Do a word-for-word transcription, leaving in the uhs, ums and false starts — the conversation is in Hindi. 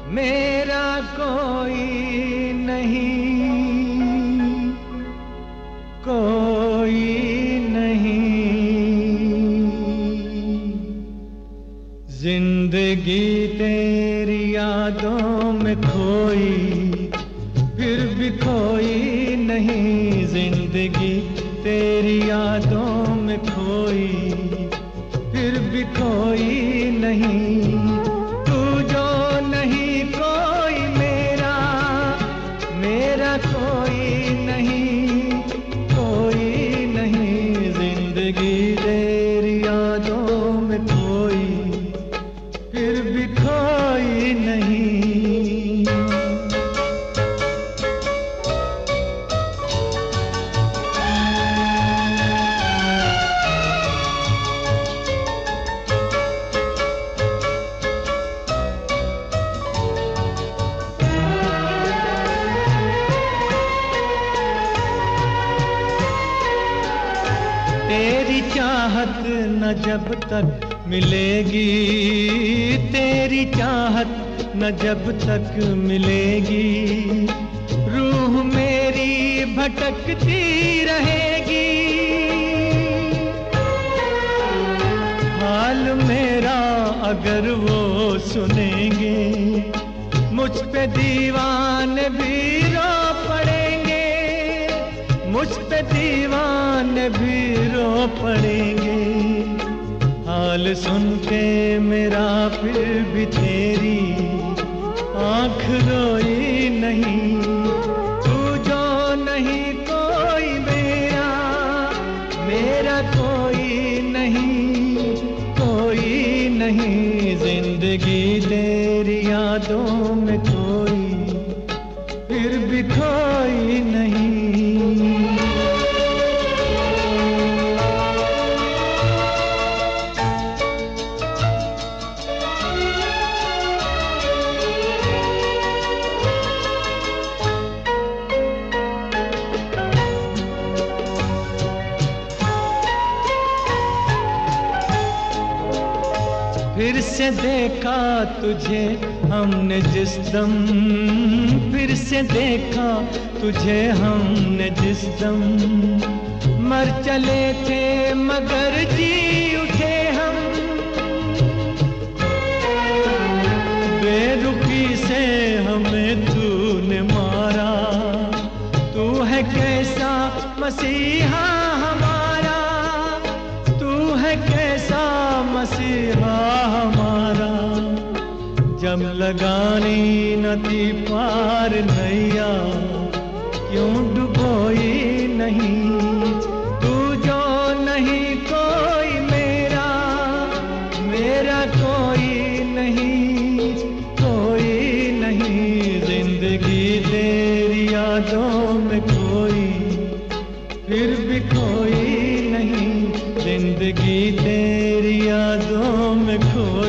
मेरा कोई नहीं, कोई नहीं। जिंदगी तेरी यादों में खोई, फिर भी कोई नहीं। जिंदगी तेरी यादों में खोई, फिर भी कोई नहीं। तू जो नहीं कोई मेरा, मेरा कोई नहीं, कोई नहीं। जिंदगी तेरी यादों में खोई, फिर भी कोई नहीं। तेरी चाहत न जब तक मिलेगी, तेरी चाहत न जब तक मिलेगी, रूह मेरी भटकती रहेगी। हाल मेरा अगर वो सुनेंगे, मुझ पे दीवाने भी रो पड़ेंगे, मुझ पे दीवाने भी रो पड़ेंगे। हाल सुन के मेरा फिर भी तेरी आँख रोई नहीं। तू जो नहीं कोई मेरा, मेरा कोई नहीं, कोई नहीं। जिंदगी तेरी यादों में खोई, फिर भी कोई नहीं। फिर से देखा तुझे हमने जिस दम, फिर से देखा तुझे हमने जिस दम। मर चले थे मगर जी उठे हम, बेरुखी से हमें तूने मारा। तू है कैसा मसीहा हमारा, तू है कैसा मसीहा हमारा। जब लगानी न थी पार नैया, क्यों डुबोई नहीं। तू जो नहीं कोई मेरा, मेरा कोई नहीं, कोई नहीं। जिंदगी तेरी यादों में खोई, फिर भी कोई नहीं। जिंदगी तेरी यादों में खोई,